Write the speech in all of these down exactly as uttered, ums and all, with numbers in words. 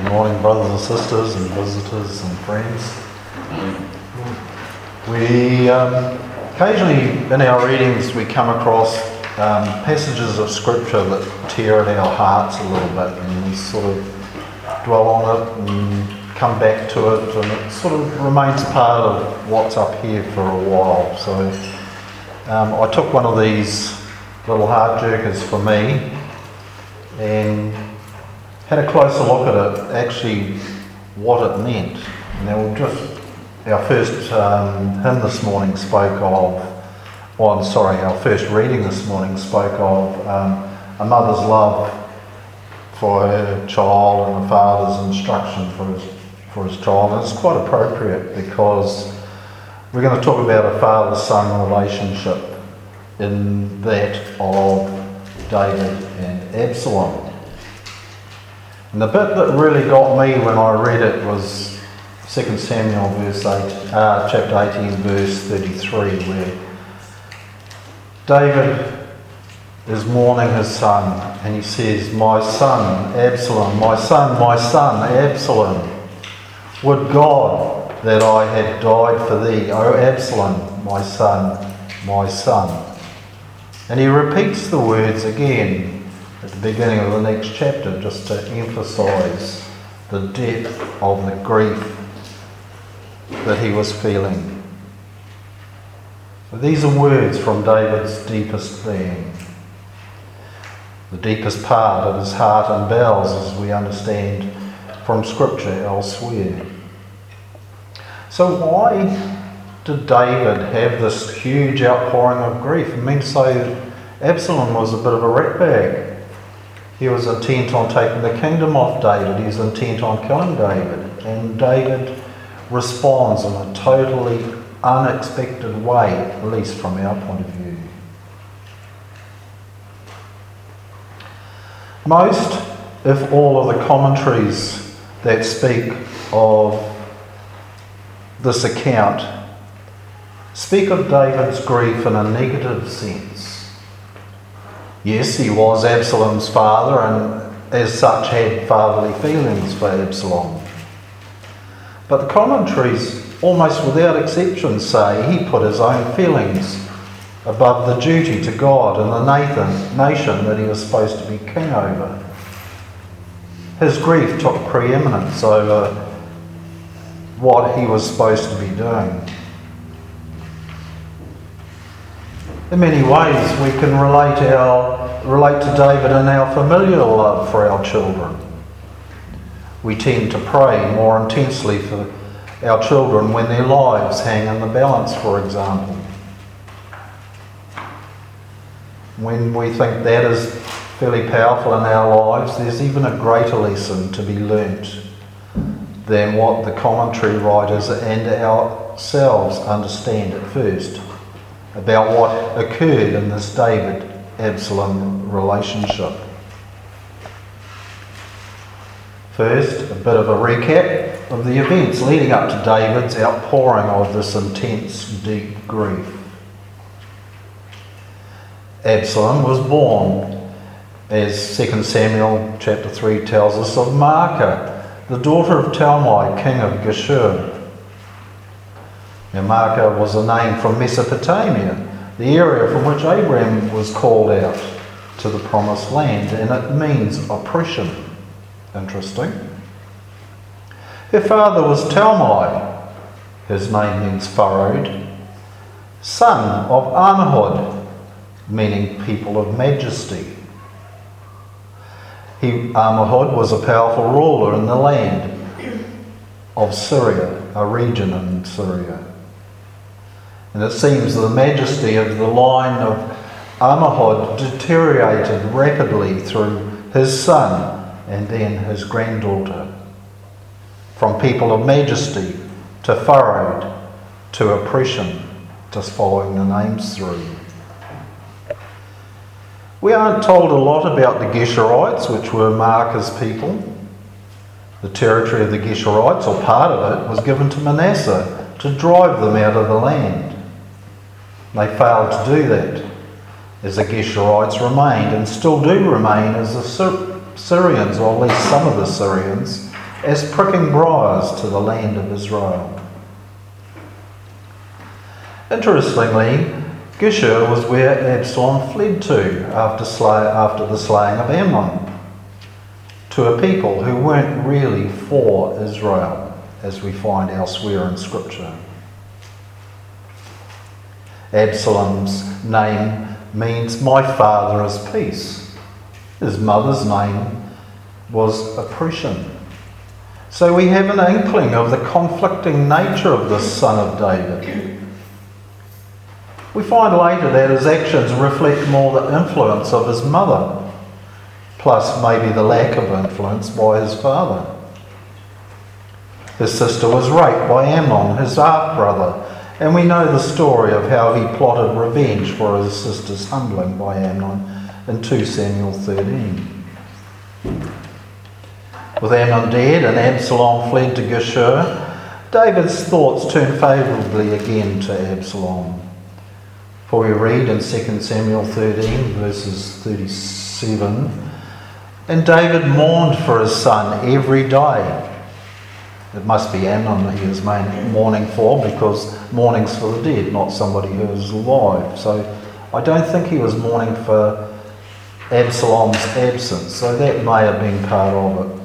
Good morning, brothers and sisters and visitors and friends. We um, occasionally in our readings we come across um, passages of scripture that tear at our hearts a little bit, and we sort of dwell on it and come back to it, and it sort of remains part of what's up here for a while. So um, I took one of these little heart jerkers for me and had a closer look at it, actually what it meant. Now, we'll just, our first um, hymn this morning spoke of, oh, I'm sorry, our first reading this morning spoke of um, a mother's love for her child and a father's instruction for his, for his child. And it's quite appropriate because we're going to talk about a father-son relationship in that of David and Absalom. And the bit that really got me when I read it was Second Samuel verse eight, uh, chapter eighteen, verse thirty-three, where David is mourning his son, and he says, "My son Absalom, my son, my son Absalom, would God that I had died for thee, O Absalom, my son, my son." And he repeats the words again at the beginning of the next chapter, just to emphasise the depth of the grief that he was feeling. So these are words from David's deepest being, the deepest part of his heart and bowels, as we understand from Scripture elsewhere. So why did David have this huge outpouring of grief? I mean, so Absalom was a bit of a ratbag. He was intent on taking the kingdom off David. He was intent on killing David. And David responds in a totally unexpected way, at least from our point of view. Most, if all, of the commentaries that speak of this account speak of David's grief in a negative sense. Yes, he was Absalom's father and as such had fatherly feelings for Absalom. But the commentaries, almost without exception, say he put his own feelings above the duty to God and the Nathan, nation that he was supposed to be king over. His grief took preeminence over what he was supposed to be doing. In many ways, we can relate our relate to David in our familial love for our children. We tend to pray more intensely for our children when their lives hang in the balance, for example. When we think that is fairly powerful in our lives, there's even a greater lesson to be learnt than what the commentary writers and ourselves understand at first about what occurred in this David-Absalom relationship. First, a bit of a recap of the events leading up to David's outpouring of this intense, deep grief. Absalom was born, as Second Samuel chapter three tells us, of Maacah, the daughter of Talmai, king of Geshur. Now, Maacah was a name from Mesopotamia, the area from which Abraham was called out to the promised land, and it means oppression. Interesting. Her father was Talmai, his name means furrowed, son of Ammihud, meaning people of majesty. He, Ammihud was a powerful ruler in the land of Syria, a region in Syria. And it seems the majesty of the line of Ammihud deteriorated rapidly through his son and then his granddaughter. From people of majesty to furrowed to oppression, just following the names through. We aren't told a lot about the Geshurites, which were Maacah's people. The territory of the Geshurites, or part of it, was given to Manasseh to drive them out of the land. They failed to do that, as the Geshurites remained and still do remain as the Syrians, or at least some of the Syrians, as pricking briars to the land of Israel. Interestingly, Geshur was where Absalom fled to after, slay, after the slaying of Amnon, to a people who weren't really for Israel, as we find elsewhere in Scripture. Absalom's name means "my father is peace." His mother's name was oppression. So we have an inkling of the conflicting nature of this son of David. We find later that his actions reflect more the influence of his mother, plus maybe the lack of influence by his father. His sister was raped by Amnon, his half-brother, and we know the story of how he plotted revenge for his sister's humbling by Amnon in two Samuel thirteen. With Amnon dead and Absalom fled to Geshur, David's thoughts turned favourably again to Absalom. For we read in Second Samuel thirteen, verses thirty-seven, "And David mourned for his son every day." It must be Amnon that he was mourning for, because mourning's for the dead, not somebody who is alive. So I don't think he was mourning for Absalom's absence, so that may have been part of it.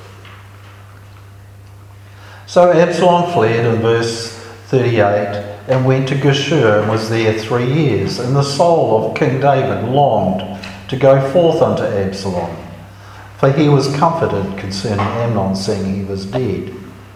So Absalom fled in verse thirty-eight and went to Geshur and was there three years, and the soul of King David longed to go forth unto Absalom, for he was comforted concerning Amnon, seeing he was dead.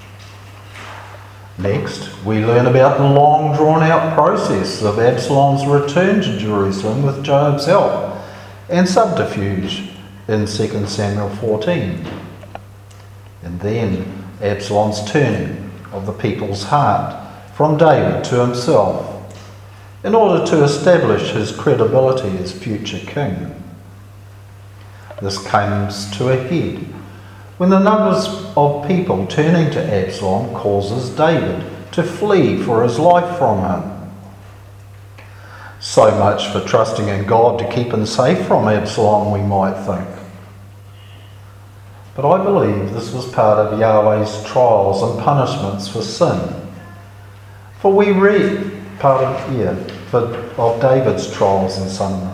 Next, we learn about the long drawn-out process of Absalom's return to Jerusalem with Joab's help and subterfuge in Second Samuel fourteen. And then Absalom's turning of the people's heart from David to himself in order to establish his credibility as future king. This comes to a head when the numbers of people turning to Absalom causes David to flee for his life from him. So much for trusting in God to keep him safe from Absalom, we might think. But I believe this was part of Yahweh's trials and punishments for sin. For we read part of yeah, for, of David's trials and sin,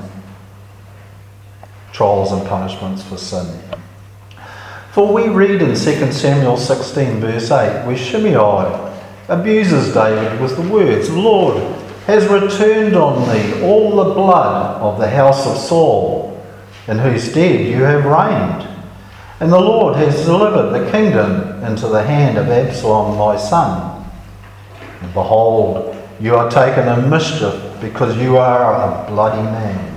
trials and punishments for sin. For we read in Second Samuel sixteen verse eight, where Shimei abuses David with the words, "The Lord has returned on thee all the blood of the house of Saul, in whose stead you have reigned. And the Lord has delivered the kingdom into the hand of Absalom thy son. And behold, you are taken in mischief, because you are a bloody man."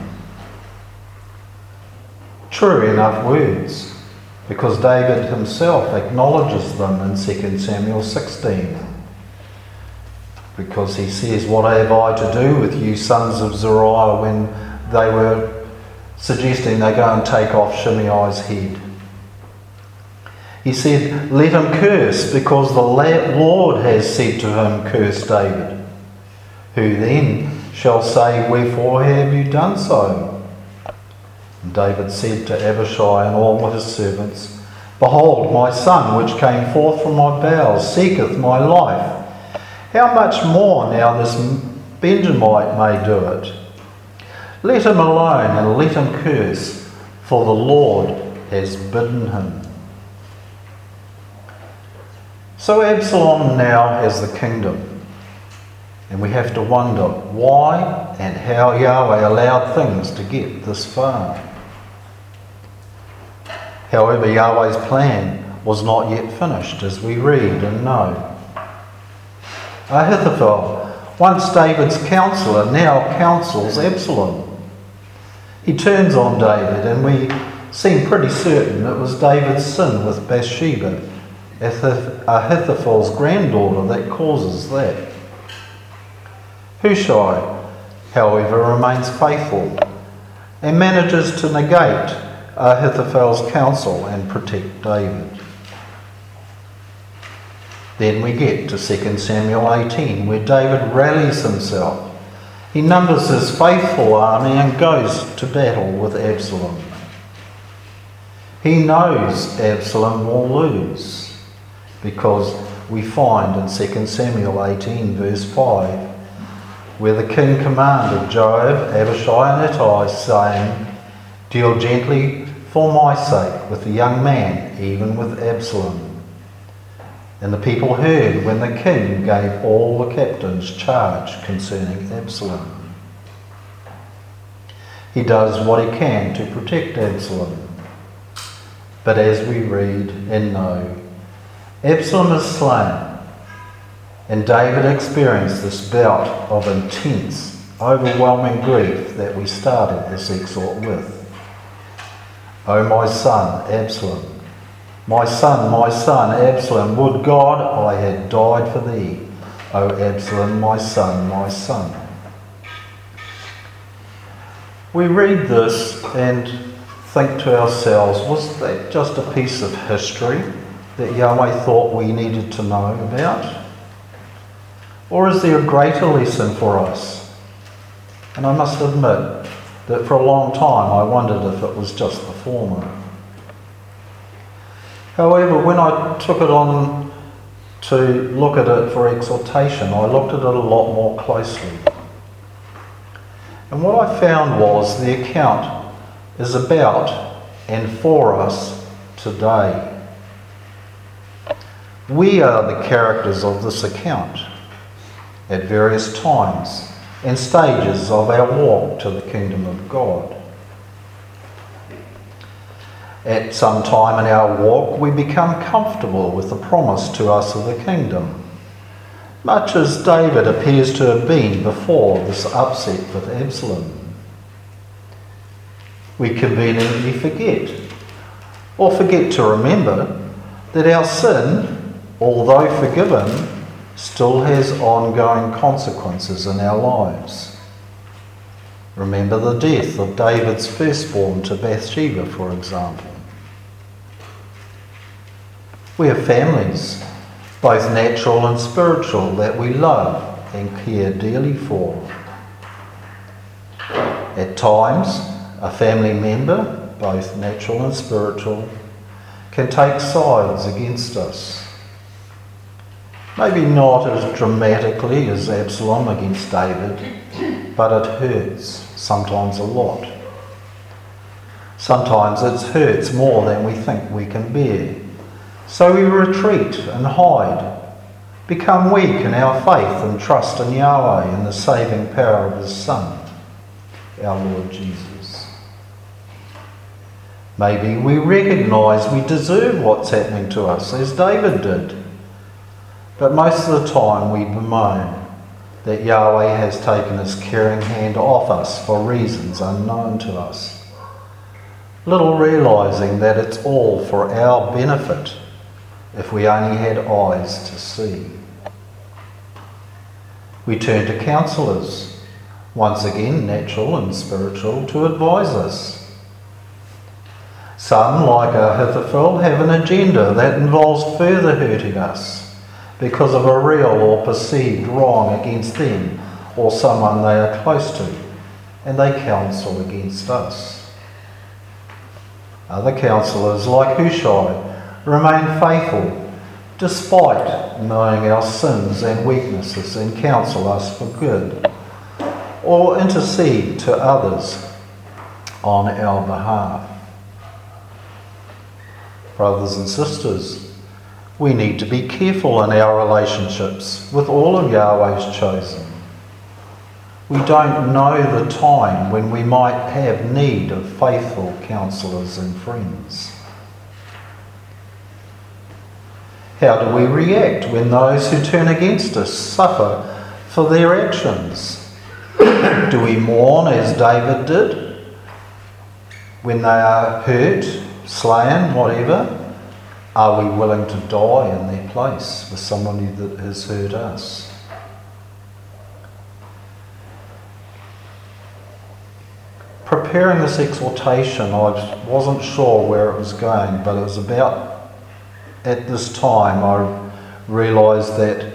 True enough words, because David himself acknowledges them in Second Samuel sixteen. Because he says, "What have I to do with you sons of Zeruiah," when they were suggesting they go and take off Shimei's head. He said, "Let him curse, because the Lord has said to him, curse David. Who then shall say, wherefore have you done so?" And David said to Abishai and all his servants, "Behold, my son, which came forth from my bowels, seeketh my life. How much more now this Benjamite may do it? Let him alone, and let him curse, for the Lord has bidden him." So Absalom now has the kingdom, and we have to wonder why and how Yahweh allowed things to get this far. However, Yahweh's plan was not yet finished, as we read and know. Ahithophel, once David's counsellor, now counsels Absalom. He turns on David, and we seem pretty certain it was David's sin with Bathsheba, Ahithophel's granddaughter, that causes that. Hushai, however, remains faithful and manages to negate Ahithophel's counsel and protect David. Then we get to Second Samuel eighteen, where David rallies himself. He numbers his faithful army and goes to battle with Absalom. He knows Absalom will lose. because we find in Second Samuel eighteen verse five, where the king commanded Joab, Abishai and Ittai, saying, "Deal gently for my sake with the young man, even with Absalom." And the people heard when the king gave all the captains charge concerning Absalom. He does what he can to protect Absalom. But as we read and know, Absalom is slain, and David experienced this bout of intense, overwhelming grief that we started this exhort with. "O my son, Absalom, my son, my son, Absalom, would God I had died for thee, O Absalom, my son, my son." We read this and think to ourselves, was that just a piece of history that Yahweh thought we needed to know about? Or is there a greater lesson for us? And I must admit that for a long time I wondered if it was just the former. However, when I took it on to look at it for exhortation, I looked at it a lot more closely. And what I found was the account is about and for us today. We are the characters of this account at various times and stages of our walk to the kingdom of God. At some time in our walk, we become comfortable with the promise to us of the kingdom, much as David appears to have been before this upset with Absalom. We conveniently forget, or forget to remember, that our sin, although forgiven, still has ongoing consequences in our lives. Remember the death of David's firstborn to Bathsheba, for example. We have families, both natural and spiritual, that we love and care dearly for. At times, a family member, both natural and spiritual, can take sides against us. Maybe not as dramatically as Absalom against David, but it hurts, sometimes a lot. Sometimes it hurts more than we think we can bear. So we retreat and hide, become weak in our faith and trust in Yahweh and the saving power of His Son, our Lord Jesus. Maybe we recognise we deserve what's happening to us, as David did. But most of the time we bemoan that Yahweh has taken His caring hand off us for reasons unknown to us, little realising that it's all for our benefit if we only had eyes to see. We turn to counsellors, once again natural and spiritual, to advise us. Some, like Ahithophel, have an agenda that involves further hurting us because of a real or perceived wrong against them or someone they are close to, and they counsel against us. Other counsellors, like Hushai, remain faithful despite knowing our sins and weaknesses and counsel us for good, or intercede to others on our behalf. Brothers and sisters, we need to be careful in our relationships with all of Yahweh's chosen. We don't know the time when we might have need of faithful counsellors and friends. How do we react when those who turn against us suffer for their actions? Do we mourn as David did when they are hurt, slain, whatever? Are we willing to die in their place with somebody that has hurt us? Preparing this exhortation, I wasn't sure where it was going, but it was about, at this time, I realised that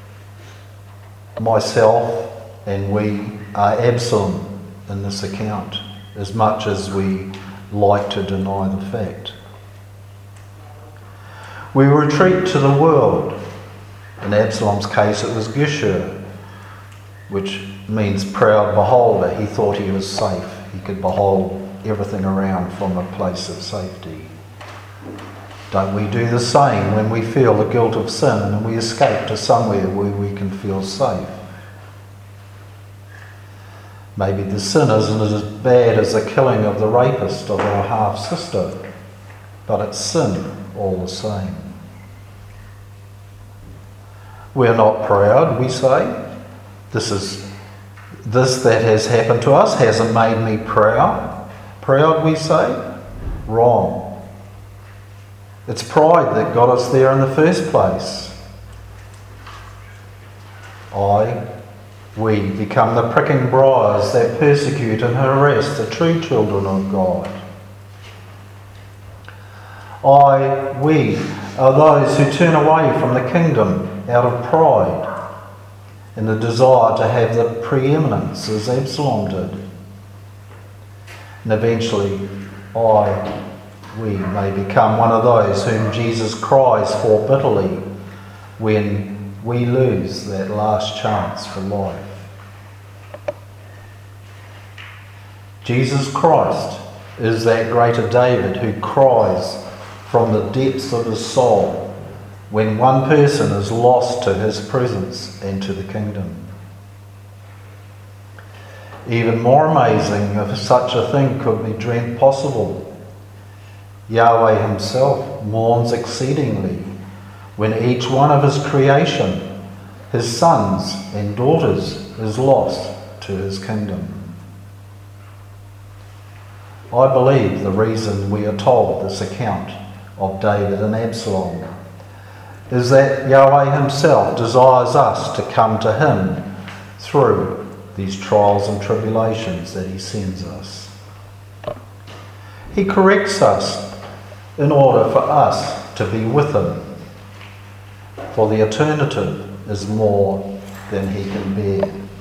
myself and we are Absalom in this account, as much as we like to deny the fact. We retreat to the world. In Absalom's case, it was Geshur, which means proud beholder. He thought he was safe. He could behold everything around from a place of safety. Don't we do the same when we feel the guilt of sin and we escape to somewhere where we can feel safe? Maybe the sin isn't as bad as the killing of the rapist of our half-sister, but it's sin all the same. We're not proud, we say. This is this that has happened to us hasn't made me proud. Proud, we say? Wrong. It's pride that got us there in the first place. I, we become the pricking briars that persecute and harass the true children of God. I, we are those who turn away from the kingdom out of pride and the desire to have the preeminence as Absalom did. And eventually, I, we may become one of those whom Jesus cries for bitterly when we lose that last chance for life. Jesus Christ is that greater David who cries from the depths of his soul when one person is lost to his presence and to the kingdom. Even more amazing, if such a thing could be dreamt possible, Yahweh himself mourns exceedingly when each one of his creation, his sons and daughters, is lost to his kingdom. I believe the reason we are told this account of David and Absalom is that Yahweh himself desires us to come to him through these trials and tribulations that he sends us. He corrects us in order for us to be with him, for the alternative is more than he can bear.